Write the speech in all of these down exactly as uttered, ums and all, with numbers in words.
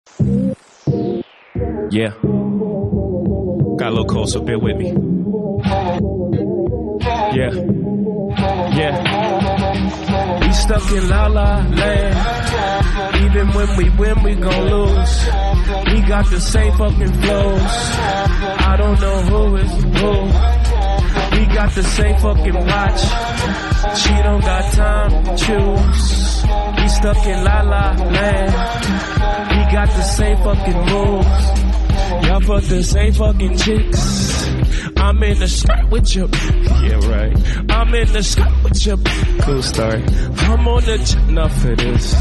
Yeah. Got a little cold, so bear with me. Yeah. Yeah. We stuck in La La Land. Even when we win, we gon' lose. We got the same fucking flows. I don't know who is who. We got the same fucking watch. She don't got time to choose. We stuck in La La Land. We got the same fucking moves. Y'all fuck the same fucking chicks. I'm in the skirt with you. Yeah, right. I'm in the skirt with you. Cool story. I'm on the ch- enough for this.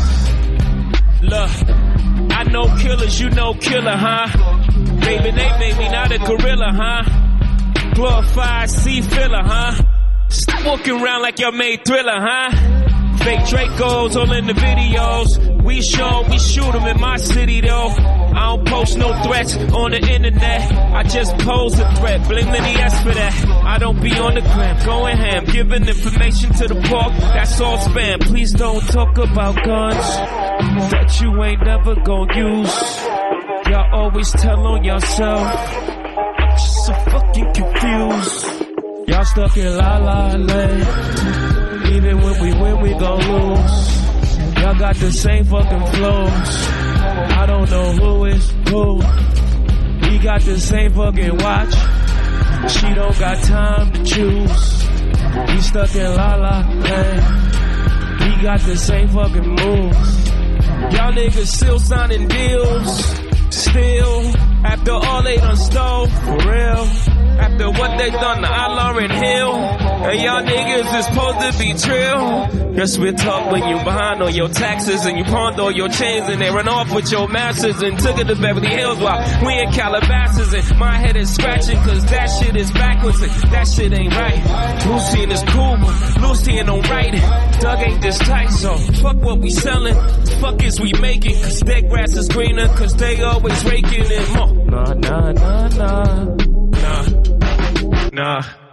Look, I know killers, you know killer, huh? Baby, they made me not a gorilla, huh? Glorified sea filler, huh? Stop walking around like y'all made Thriller, huh? Fake Dracos all in the videos. We show, we shoot them in my city though. I don't post no threats on the internet. I just pose a threat. Blame Lenny S for that. I don't be on the gram, going ham, giving information to the park. That's all spam. Please don't talk about guns that you ain't never gonna use. Y'all always tell on yourself. I'm just so fucking confused. Y'all stuck in La La Land. Even when we win, we gon' lose. Y'all got the same fucking flows. I don't know who is who. We got the same fucking watch. She don't got time to choose. We stuck in La La Land. We got the same fucking moves. Y'all niggas still signing deals. Still, after all they done stole, for real. After what they done to Lauryn Hill, and y'all niggas is supposed to be trill. Guess we talk when you behind on your taxes and you pawned all your chains and they run off with your masters and took it to Beverly Hills while we in Calabasas and my head is scratching cause that shit is backwards and that shit ain't right. Lucian is cool, but Lucian don't write it. Doug ain't this tight, so fuck what we selling. Fuck is we making, cause their grass is greener, cause they always raking it more. Nah, nah, nah, nah. Nah. Nah.